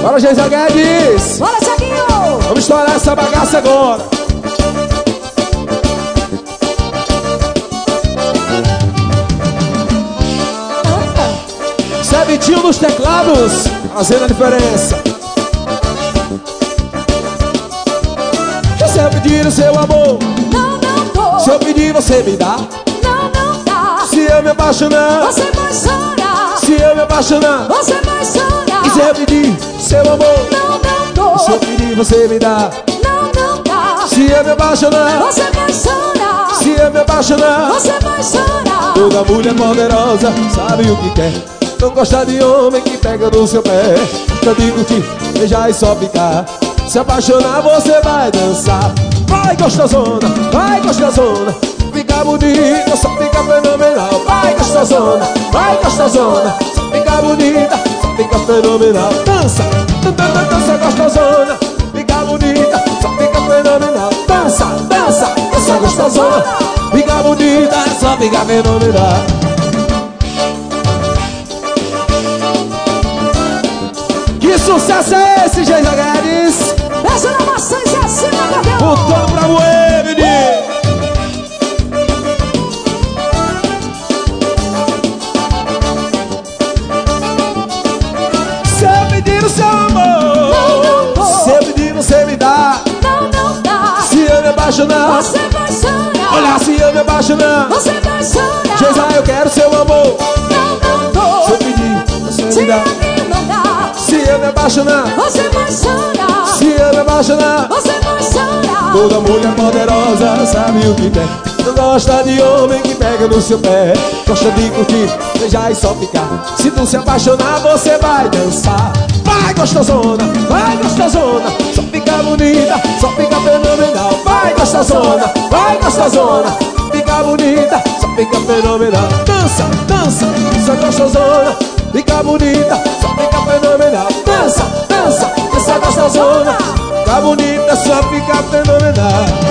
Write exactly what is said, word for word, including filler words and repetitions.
Bora, Geisa Guedes. Bora, Thiaguinho. Vamos estourar essa bagaça agora. Zé Vitinho nos teclados, fazendo a diferença. Se eu pedir o seu amor, Não, não dou. se eu pedir você me dá. Não, não dá. Se eu me apaixonar, Você vai chorar. se eu me apaixonar. Você vai chorar. E se eu pedir seu amor, Não, não dou. se eu pedir você me dá. Não, não dá. Se eu me apaixonar, Você vai chorar. se eu me apaixonar. Você vai chorar. Toda mulher poderosa sabe o que quer. Não gosta de homem que pega no seu pé. Não digo te beijar e só ficar. Se apaixonar você vai dançar. Vai gostosona, vai gostosona. Fica bonita, só fica fenomenal. Vai gostosona, vai gostosona. Só fica bonita, só fica fenomenal. Dança, dança, dança gostosona. Fica bonita, só fica fenomenal. Dança, dança, dança gostosona. Fica bonita, só fica fenomenal. Que sucesso é esse, Geisa Guedes? Beijo na maçã e assim na cabelo. Voltando pra moer, menino. Se eu pedir o seu amor, Não, não dou. se eu pedir você me dá. Não, não dá. Se eu me apaixonar, Você vai chorar. olha, se eu me apaixonar. Você vai chorar. Geisa, eu quero seu amor. Não, não dou. Se eu pedir, você me Se dá. a mim não dá. Se eu me apaixonar, Você vai chorar. se eu me apaixonar. Você vai chorar. Toda mulher poderosa sabe o que quer. Não gosta de homem que pega no seu pé. Gosta de curtir, beijar e só ficar. Se tu se apaixonar, você vai dançar. Vai gostosona, vai gostosona. Só fica bonita, só fica fenomenal. Vai gostosona, vai gostosona. Fica bonita, só fica fenomenal. Dança, dança, dança gostosona. Fica bonita, só fica fenomenal. Dança, dança, dança gostosona. Fica bonita, só fica fenomenal.